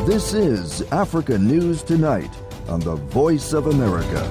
This is Africa News Tonight on the Voice of America.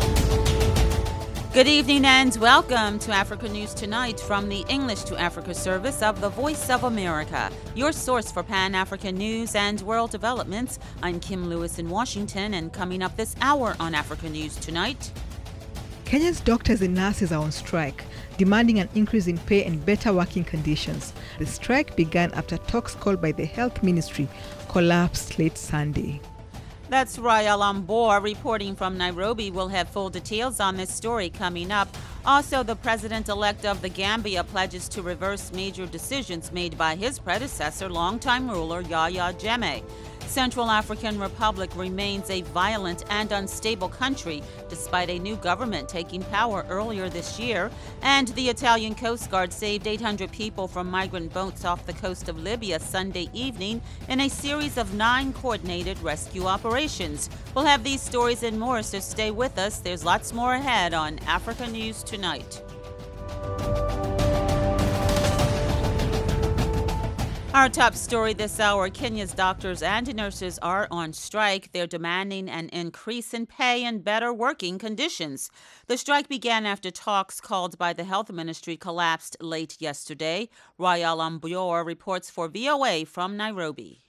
Good evening and welcome to Africa News Tonight from the English to Africa service of the Voice of America, your source for Pan-African news and world developments. I'm Kim Lewis in Washington, and coming up this hour on Africa News Tonight. Kenya's doctors and nurses are on strike, demanding an increase in pay and better working conditions. The strike began after talks called by the Health Ministry collapsed late Sunday. That's Rael Ambor reporting from Nairobi. We'll have full details on this story coming up. Also, the president-elect of the Gambia pledges to reverse major decisions made by his predecessor, longtime ruler Yahya Jammeh. Central African Republic remains a violent and unstable country despite a new government taking power earlier this year. And the Italian Coast Guard saved 800 people from migrant boats off the coast of Libya Sunday evening in a series of 9 coordinated rescue operations. We'll have these stories and more, so stay with us. There's lots more ahead on Africa News Tonight. Our top story this hour, Kenya's doctors and nurses are on strike. They're demanding an increase in pay and better working conditions. The strike began after talks called by the Health Ministry collapsed late yesterday. Rael Ambor reports for VOA from Nairobi.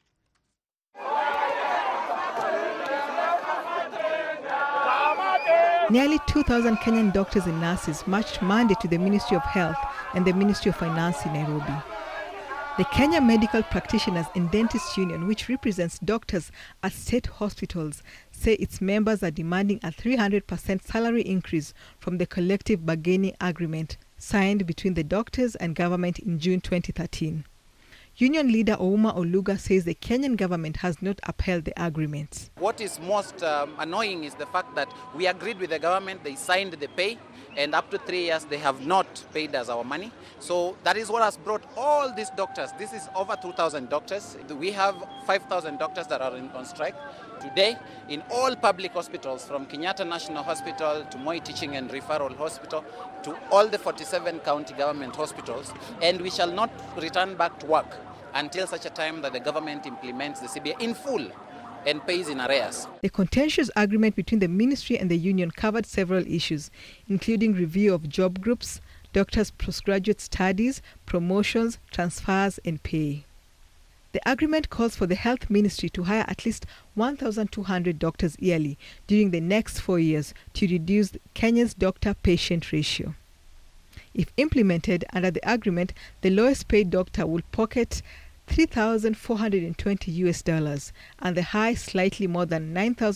Nearly 2,000 Kenyan doctors and nurses marched Monday to the Ministry of Health and the Ministry of Finance in Nairobi. The Kenya Medical Practitioners and Dentists Union, which represents doctors at state hospitals, say its members are demanding a 300% salary increase from the collective bargaining agreement signed between the doctors and government in June 2013. Union leader Ouma Oluga says the Kenyan government has not upheld the agreement. What is most annoying is the fact that we agreed with the government, they signed the pay, and up to 3 years they have not paid us our money. So that is what has brought all these doctors. This is over 2,000 doctors. We have 5,000 doctors that are on strike today in all public hospitals, from Kenyatta National Hospital to Moi Teaching and Referral Hospital to all the 47 county government hospitals. And we shall not return back to work until such a time that the government implements the CBA in full and pays in arrears. The contentious agreement between the ministry and the union covered several issues, including review of job groups, doctors' postgraduate studies, promotions, transfers, and pay. The agreement calls for the health ministry to hire at least 1,200 doctors yearly during the next 4 years to reduce Kenya's doctor-patient ratio. If implemented under the agreement, the lowest paid doctor will pocket $3,420 and the high slightly more than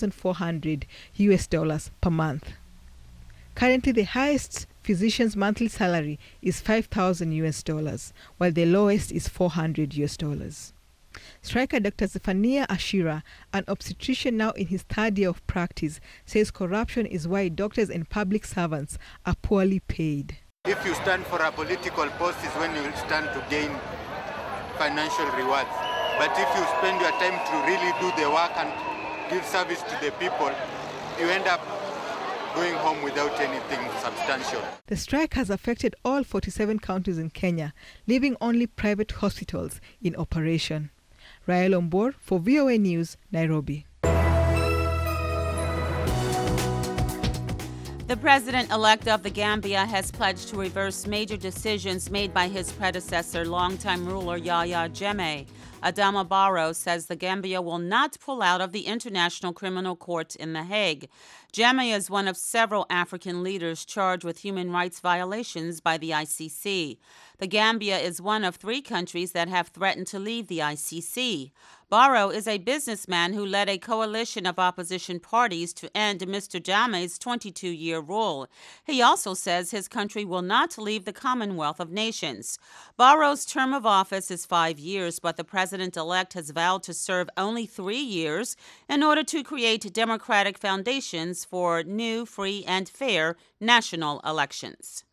$9,400 per month. Currently, the highest physician's monthly salary is $5,000, while the lowest is $400. Striker Dr. Zephaniah Ashira, an obstetrician now in his 3rd year of practice, says corruption is why doctors and public servants are poorly paid. If you stand for a political post is when you stand to gain financial rewards. But if you spend your time to really do the work and give service to the people, you end up going home without anything substantial. The strike has affected all 47 counties in Kenya, leaving only private hospitals in operation. Rael Ambor for VOA News, Nairobi. The president-elect of the Gambia has pledged to reverse major decisions made by his predecessor, longtime ruler Yahya Jammeh. Adama Barrow says the Gambia will not pull out of the International Criminal Court in The Hague. Jammeh is one of several African leaders charged with human rights violations by the ICC. The Gambia is one of 3 countries that have threatened to leave the ICC. Barrow is a businessman who led a coalition of opposition parties to end Mr. Jammeh's 22-year rule. He also says his country will not leave the Commonwealth of Nations. Barrow's term of office is 5 years, but the president-elect has vowed to serve only 3 years in order to create democratic foundations for new, free, and fair national elections.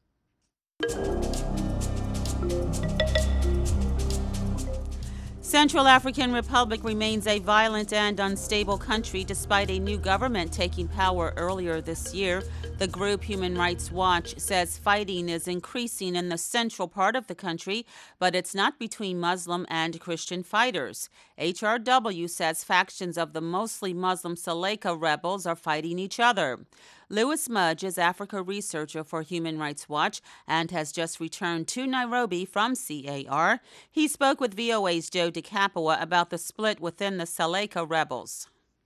Central African Republic remains a violent and unstable country despite a new government taking power earlier this year. The group Human Rights Watch says fighting is increasing in the central part of the country, but it's not between Muslim and Christian fighters. HRW says factions of the mostly Muslim Seleka rebels are fighting each other. Louis Mudge is Africa researcher for Human Rights Watch and has just returned to Nairobi from CAR. He spoke with VOA's Joe DeCapua about the split within the Seleka rebels.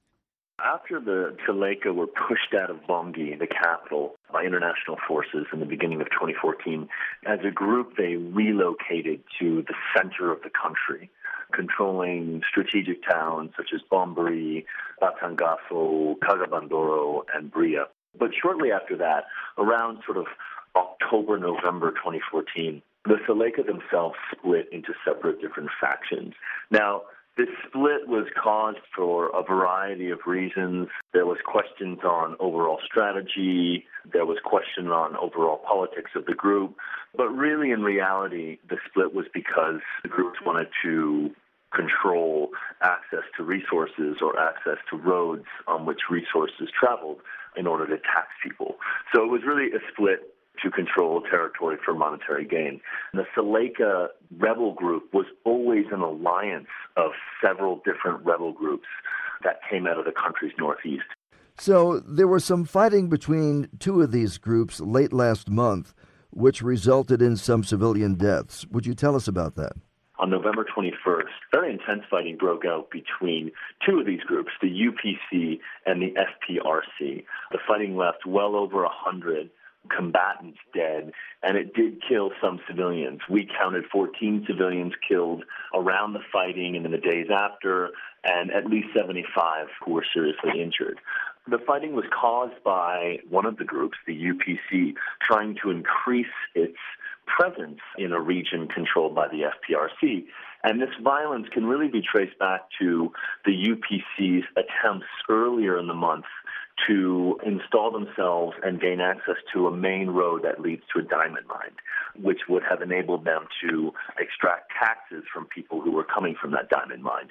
After the Seleka were pushed out of Bangui, the capital, by international forces in the beginning of 2014, as a group they relocated to the center of the country, controlling strategic towns such as Bombari, Batangafo, Kagabandoro, and Bria. But shortly after that, around sort of October, November 2014, the Seleka themselves split into separate different factions. Now, this split was caused for a variety of reasons. There was questions on overall strategy. There was question on overall politics of the group. But really, in reality, the split was because the groups wanted to control access to resources or access to roads on which resources traveled in order to tax people. So it was really a split to control territory for monetary gain. And the Seleka rebel group was always an alliance of several different rebel groups that came out of the country's northeast. So there was some fighting between two of these groups late last month, which resulted in some civilian deaths. Would you tell us about that? On November 21st, very intense fighting broke out between two of these groups, the UPC and the FPRC. The fighting left well over 100 combatants dead, and it did kill some civilians. We counted 14 civilians killed around the fighting and in the days after, and at least 75 who were seriously injured. The fighting was caused by one of the groups, the UPC, trying to increase its presence in a region controlled by the FPRC. And this violence can really be traced back to the UPC's attempts earlier in the month to install themselves and gain access to a main road that leads to a diamond mine, which would have enabled them to extract taxes from people who were coming from that diamond mine.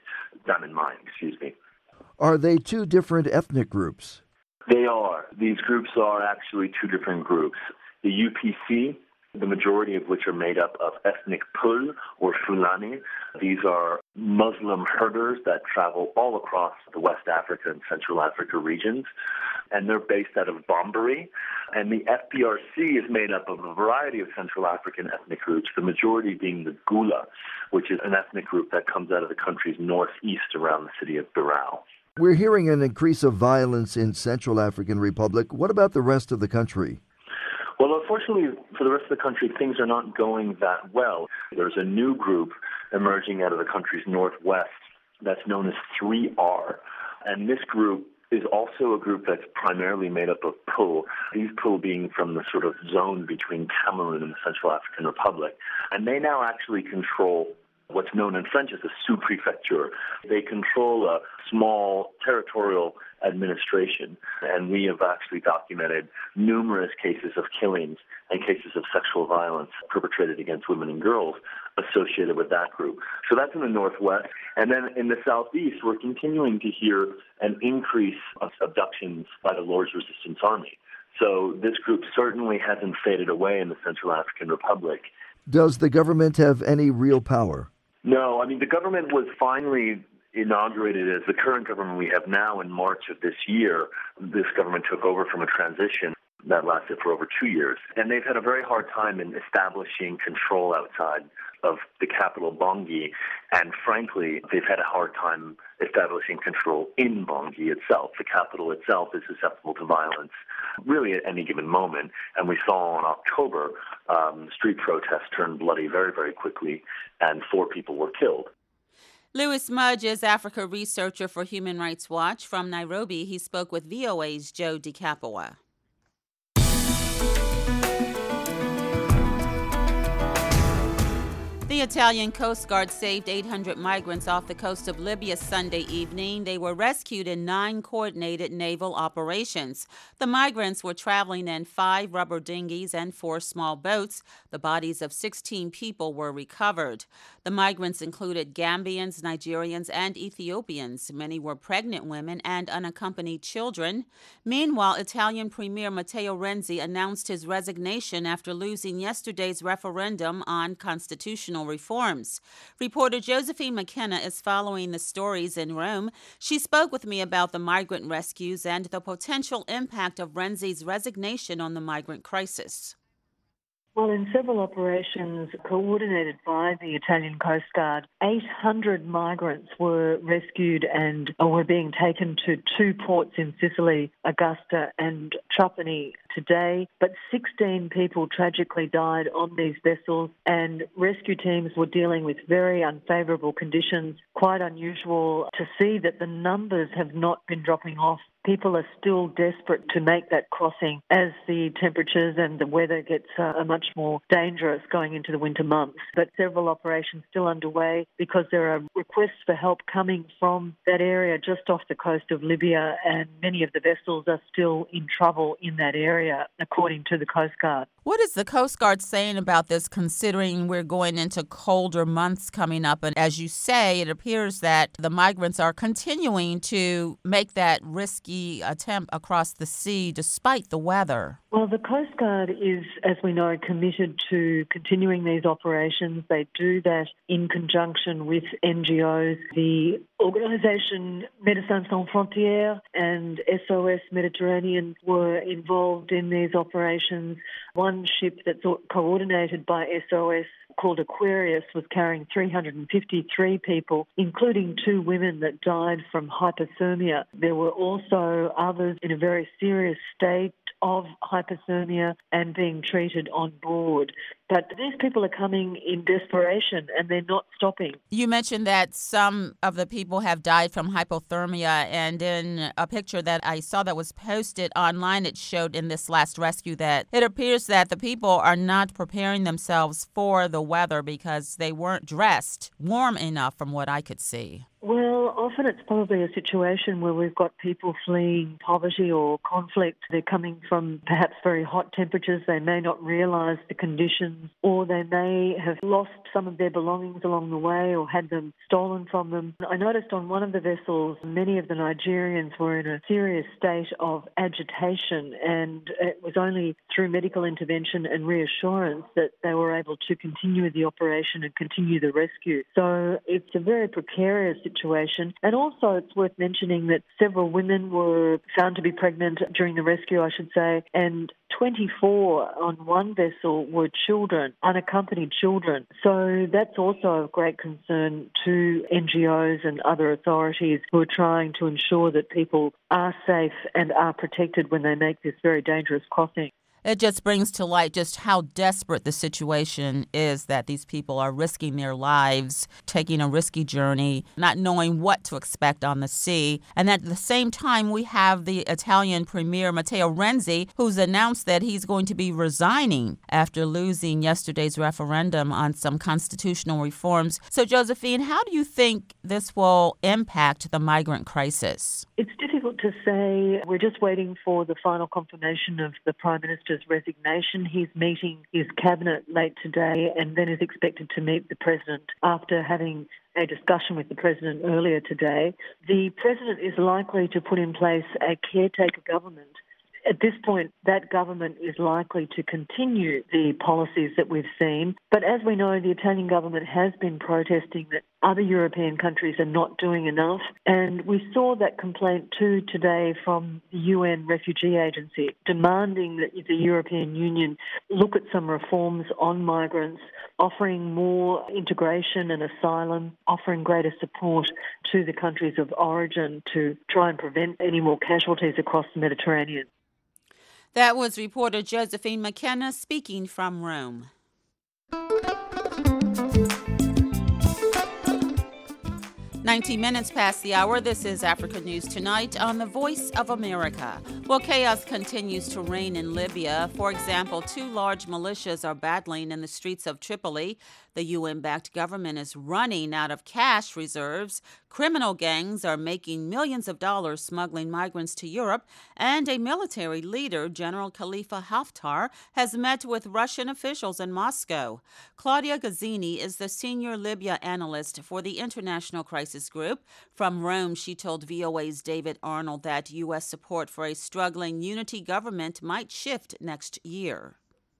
Are they two different ethnic groups? They are. These groups are actually two different groups. The UPC, the majority of which are made up of ethnic Pul or Fulani. These are Muslim herders that travel all across the West Africa and Central Africa regions, and they're based out of Bombari. And the FPRC is made up of a variety of Central African ethnic groups, the majority being the Gula, which is an ethnic group that comes out of the country's northeast around the city of Birao. We're hearing an increase of violence in Central African Republic. What about the rest of the country? Well, unfortunately, for the rest of the country, things are not going that well. There's a new group emerging out of the country's northwest that's known as 3R. And this group is also a group that's primarily made up of Pul, these Pul being from the sort of zone between Cameroon and the Central African Republic. And they now actually control what's known in French as a sous-prefecture. They control a small territorial administration, and we have actually documented numerous cases of killings and cases of sexual violence perpetrated against women and girls associated with that group. So that's in the northwest. And then in the southeast, we're continuing to hear an increase of abductions by the Lord's Resistance Army. So this group certainly hasn't faded away in the Central African Republic. Does the government have any real power? No, I mean, the government was finally inaugurated as the current government we have now in March of this year. This government took over from a transition that lasted for over 2 years. And they've had a very hard time in establishing control outside of the capital, Bangui. And frankly, they've had a hard time establishing control in Bangui itself. The capital itself is susceptible to violence really at any given moment. And we saw in October, street protests turned bloody very, very quickly, and 4 people were killed. Louis Mudge is Africa researcher for Human Rights Watch. From Nairobi, he spoke with VOA's Joe DeCapua. The Italian Coast Guard saved 800 migrants off the coast of Libya Sunday evening. They were rescued in 9 coordinated naval operations. The migrants were traveling in 5 rubber dinghies and 4 small boats. The bodies of 16 people were recovered. The migrants included Gambians, Nigerians, and Ethiopians. Many were pregnant women and unaccompanied children. Meanwhile, Italian Premier Matteo Renzi announced his resignation after losing yesterday's referendum on constitutional reforms. Reporter Josephine McKenna is following the stories in Rome. She spoke with me about the migrant rescues and the potential impact of Renzi's resignation on the migrant crisis. Well, in several operations coordinated by the Italian Coast Guard, 800 migrants were rescued and were being taken to two ports in Sicily, Augusta and Trapani today. But 16 people tragically died on these vessels, and rescue teams were dealing with very unfavourable conditions. Quite unusual to see that the numbers have not been dropping off. People are still desperate to make that crossing as the temperatures and the weather gets much more dangerous going into the winter months. But several operations still underway because there are requests for help coming from that area just off the coast of Libya, and many of the vessels are still in trouble in that area, according to the Coast Guard. What is the Coast Guard saying about this, considering we're going into colder months coming up? And as you say, it appears that the migrants are continuing to make that risky attempt across the sea despite the weather. Well, the Coast Guard is, as we know, committed to continuing these operations. They do that in conjunction with NGOs. The organisation Médecins Sans Frontières and SOS Mediterranean were involved in these operations. One ship that's coordinated by SOS, called Aquarius, was carrying 353 people, including 2 women that died from hypothermia. There were also others in a very serious state of hypothermia and being treated on board. But these people are coming in desperation and they're not stopping. You mentioned that some of the people have died from hypothermia, and in a picture that I saw that was posted online, it showed in this last rescue that it appears that the people are not preparing themselves for the weather because they weren't dressed warm enough from what I could see. Well, often it's probably a situation where we've got people fleeing poverty or conflict. They're coming from perhaps very hot temperatures. They may not realise the conditions, or they may have lost some of their belongings along the way or had them stolen from them. I noticed on one of the vessels, many of the Nigerians were in a serious state of agitation, and it was only through medical intervention and reassurance that they were able to continue the operation and continue the rescue. So it's a very precarious situation. And also it's worth mentioning that several women were found to be pregnant during the rescue, I should say, and 24 on one vessel were children, unaccompanied children. So that's also of great concern to NGOs and other authorities who are trying to ensure that people are safe and are protected when they make this very dangerous crossing. It just brings to light just how desperate the situation is, that these people are risking their lives, taking a risky journey, not knowing what to expect on the sea. And at the same time, we have the Italian Premier Matteo Renzi, who's announced that he's going to be resigning after losing yesterday's referendum on some constitutional reforms. So, Josephine, how do you think this will impact the migrant crisis? It's difficult to say. We're just waiting for the final confirmation of the Prime Minister's resignation. He's meeting his cabinet late today and then is expected to meet the President after having a discussion with the President earlier today. The President is likely to put in place a caretaker government. At this point, that government is likely to continue the policies that we've seen. But as we know, the Italian government has been protesting that other European countries are not doing enough. And we saw that complaint too today from the UN Refugee Agency, demanding that the European Union look at some reforms on migrants, offering more integration and asylum, offering greater support to the countries of origin to try and prevent any more casualties across the Mediterranean. That was reporter Josephine McKenna speaking from Rome. 19 minutes past the hour. This is Africa News Tonight on the Voice of America. Well, chaos continues to reign in Libya. For example, 2 large militias are battling in the streets of Tripoli. The UN-backed government is running out of cash reserves. Criminal gangs are making millions of dollars smuggling migrants to Europe, and a military leader, General Khalifa Haftar, has met with Russian officials in Moscow. Claudia Gazzini is the senior Libya analyst for the International Crisis Group. From Rome, she told VOA's David Arnold that U.S. support for a struggling unity government might shift next year.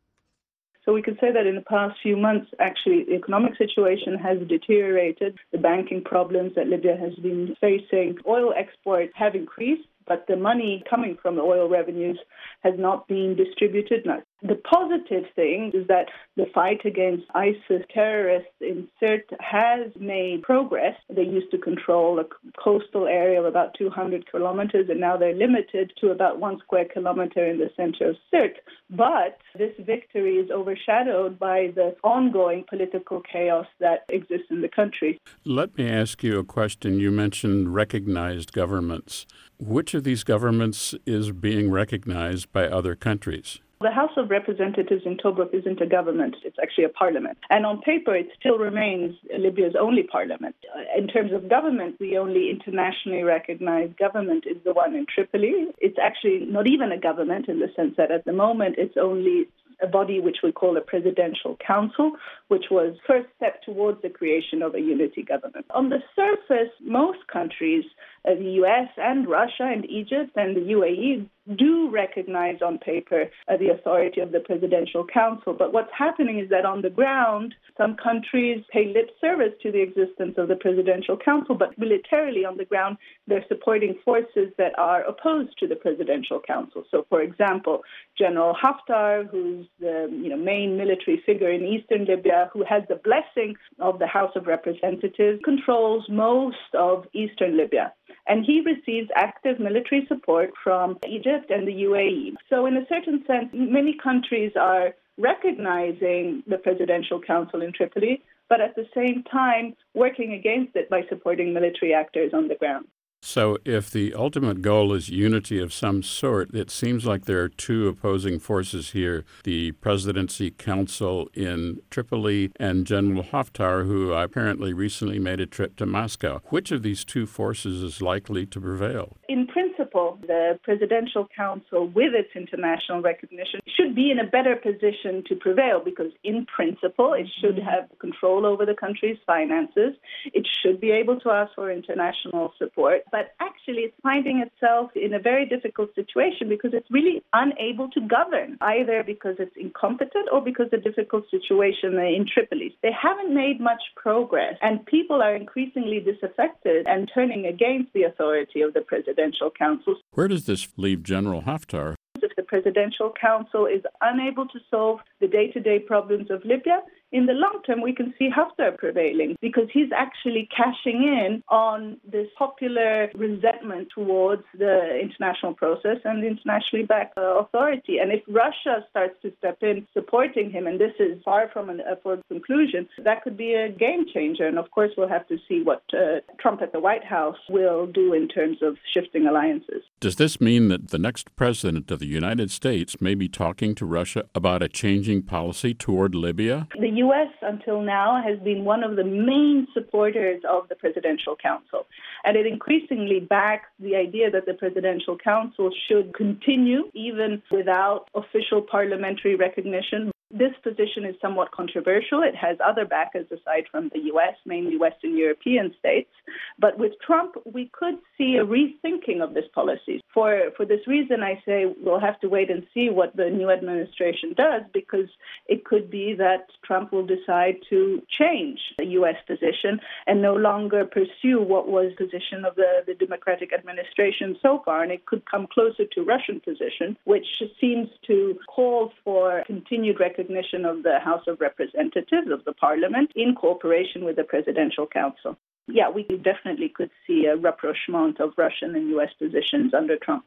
So we could say that in the past few months, actually, the economic situation has deteriorated. The banking problems that Libya has been facing, oil exports have increased, but the money coming from the oil revenues has not been distributed. Now, the positive thing is that the fight against ISIS terrorists in Sirte has made progress. They used to control a coastal area of about 200 kilometers, and now they're limited to about 1 square kilometer in the center of Sirte. But this victory is overshadowed by the ongoing political chaos that exists in the country. Let me ask you a question. You mentioned recognized governments. Which of these governments is being recognized by other countries? The House of Representatives in Tobruk isn't a government, it's actually a parliament. And on paper, it still remains Libya's only parliament. In terms of government, the only internationally recognized government is the one in Tripoli. It's actually not even a government in the sense that at the moment it's only a body which we call a presidential council, which was first step towards the creation of a unity government. On the surface, most countries, the US and Russia and Egypt and the UAE, do recognize on paper the authority of the presidential council. But what's happening is that on the ground, some countries pay lip service to the existence of the presidential council, but militarily on the ground, they're supporting forces that are opposed to the presidential council. So, for example, General Haftar, who's the main military figure in eastern Libya, who has the blessing of the House of Representatives, controls most of eastern Libya. And he receives active military support from Egypt and the UAE. So in a certain sense, many countries are recognizing the Presidential Council in Tripoli, but at the same time working against it by supporting military actors on the ground. So if the ultimate goal is unity of some sort, it seems like there are two opposing forces here, the Presidency Council in Tripoli and General Haftar, who apparently recently made a trip to Moscow. Which of these two forces is likely to prevail? In principle, the Presidential Council, with its international recognition, should be in a better position to prevail because, in principle, it should have control over the country's finances. It should be able to ask for international support. But actually, it's finding itself in a very difficult situation because it's really unable to govern, either because it's incompetent or because of the difficult situation in Tripoli. They haven't made much progress, and people are increasingly disaffected and turning against the authority of the Presidential Council. Where does this leave General Haftar? If the Presidential Council is unable to solve the day-to-day problems of Libya, in the long term, we can see Haftar prevailing because he's actually cashing in on this popular resentment towards the international process and the internationally backed authority. And if Russia starts to step in supporting him, and this is far from an upward conclusion, that could be a game changer. And of course, we'll have to see what Trump at the White House will do in terms of shifting alliances. Does this mean that the next president of the United States may be talking to Russia about a changing policy toward Libya? The U.S. until now has been one of the main supporters of the Presidential Council, and it increasingly backs the idea that the Presidential Council should continue even without official parliamentary recognition. This position is somewhat controversial. It has other backers aside from the U.S., mainly Western European states. But with Trump, we could see a rethinking of this policy. For this reason, I say we'll have to wait and see what the new administration does, because it could be that Trump will decide to change the U.S. position and no longer pursue what was the position of the Democratic administration so far. And it could come closer to Russian position, which seems to call for continued recognition of the House of Representatives, of the Parliament, in cooperation with the Presidential Council. Yeah, we definitely could see a rapprochement of Russian and U.S. positions under Trump.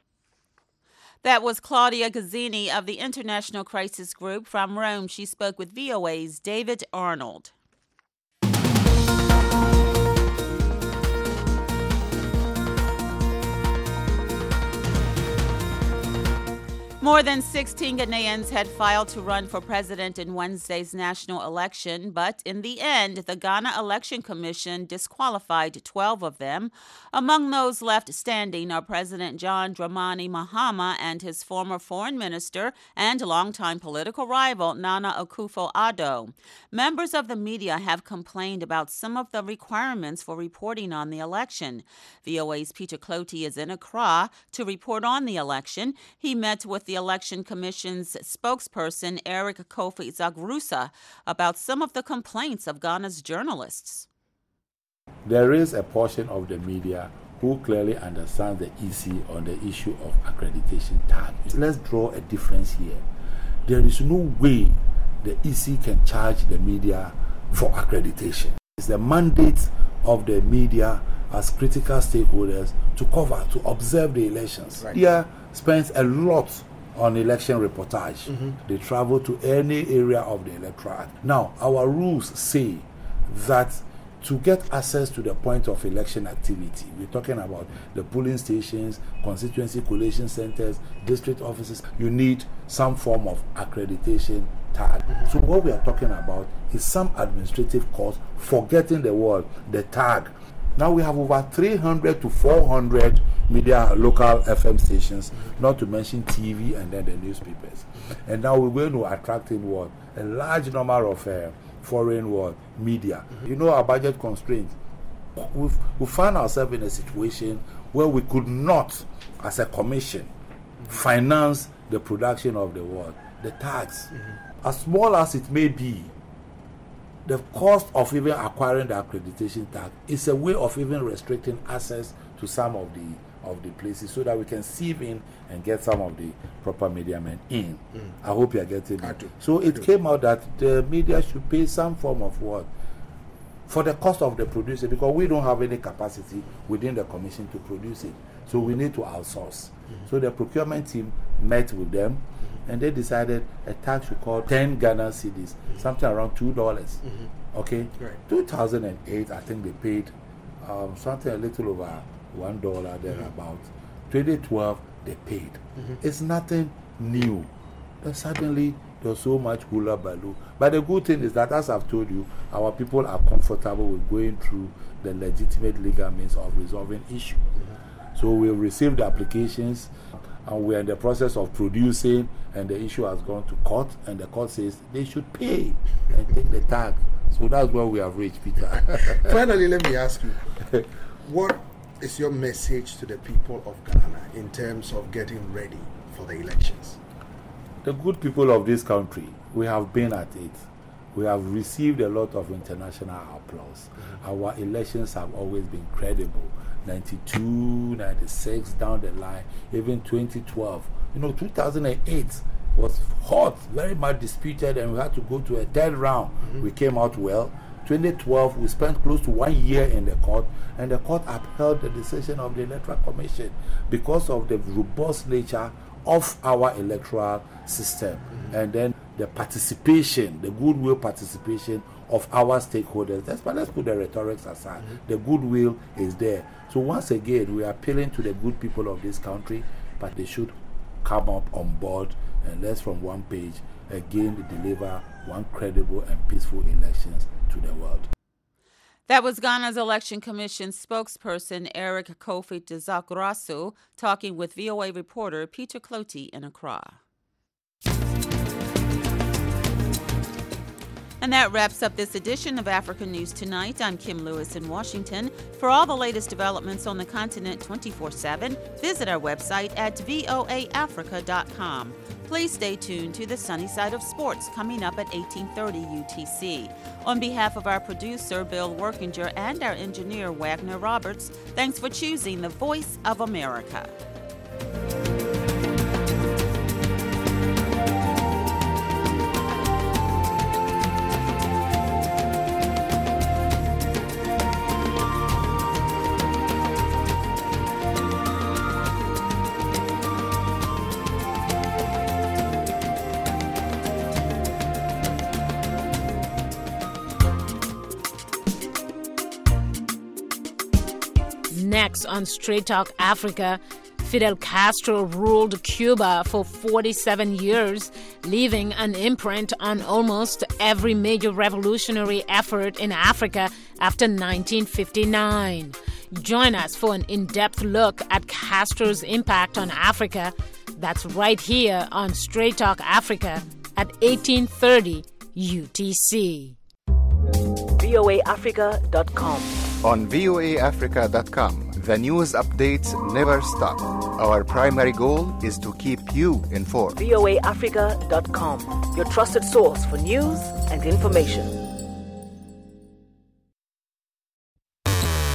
That was Claudia Gazzini of the International Crisis Group from Rome. She spoke with VOA's David Arnold. More than 16 Ghanaians had filed to run for president in Wednesday's national election, but in the end, the Ghana Election Commission disqualified 12 of them. Among those left standing are President John Dramani Mahama and his former foreign minister and longtime political rival Nana Akufo-Addo. Members of the media have complained about some of the requirements for reporting on the election. VOA's Peter Cloty is in Accra to report on the election. He met with the Election Commission's spokesperson, Eric Kofi Zagrusa, about some of the complaints of Ghana's journalists. There is a portion of the media who clearly understands the EC on the issue of accreditation tag. Let's draw a difference here. There is no way the EC can charge the media for accreditation. It's the mandate of the media as critical stakeholders to cover, to observe the elections. Right. Media spends a lot on election reportage. They travel to any area of the electorate. Now, our rules say that to get access to the point of election activity, we're talking about the polling stations, constituency collation centers, district offices, you need some form of accreditation tag. So what we are talking about is some administrative cost for getting the tag. Now we have over 300 to 400 media local FM stations, not to mention TV and then the newspapers. And now we're going to attract in a large number of foreign media. You know, our budget constraints. We found ourselves in a situation where we could not, as a commission, finance the production of the tags. As small as it may be, the cost of even acquiring the accreditation tag is a way of even restricting access to some of the places so that we can sieve in and get some of the proper media men in. I hope you are getting it. So it came out that the media should pay some form of for the cost of the producer, because we don't have any capacity within the commission to produce it. So we need to outsource. So the procurement team met with them and they decided a tax should cost 10 Ghana cedis, something around $2. Okay? Right. 2008, I think they paid something a little over $1 thereabout. 2012, they paid. It's nothing new. Then suddenly, there's so much hula baloo. But the good thing is that, as I've told you, our people are comfortable with going through the legitimate legal means of resolving issues. So we received the applications and we're in the process of producing, and the issue has gone to court, and the court says they should pay and take the tag. So that's where we have reached, Peter. Finally, let me ask you, what is your message to the people of Ghana in terms of getting ready for the elections? The good people of this country, we have been at it. We have received a lot of international applause. Our elections have always been credible. 92, 96, down the line, even 2012. 2008 was hot, very much disputed, and we had to go to a third round. We came out well. 2012, we spent close to 1 year in the court, and the court upheld the decision of the Electoral Commission because of the robust nature of our electoral system, and then the participation, the goodwill participation of our stakeholders. Let's put the rhetorics aside. The goodwill is there. So once again, we are appealing to the good people of this country, but they should come up on board and let's, from one page, again deliver one credible and peaceful elections to the world. That was Ghana's Election Commission spokesperson Eric Kofi Dzagrasu talking with VOA reporter Peter Cloty in Accra. And that wraps up this edition of African News Tonight. I'm Kim Lewis in Washington. For all the latest developments on the continent 24/7, visit our website at voaafrica.com. Please stay tuned to the Sunny Side of Sports coming up at 1830 UTC. On behalf of our producer, Bill Workinger, and our engineer, Wagner Roberts, thanks for choosing the Voice of America. Next on Straight Talk Africa, Fidel Castro ruled Cuba for 47 years, leaving an imprint on almost every major revolutionary effort in Africa after 1959. Join us for an in-depth look at Castro's impact on Africa. That's right here on Straight Talk Africa at 1830 UTC. voaafrica.com. On voaafrica.com, the news updates never stop. Our primary goal is to keep you informed. voaafrica.com, your trusted source for news and information.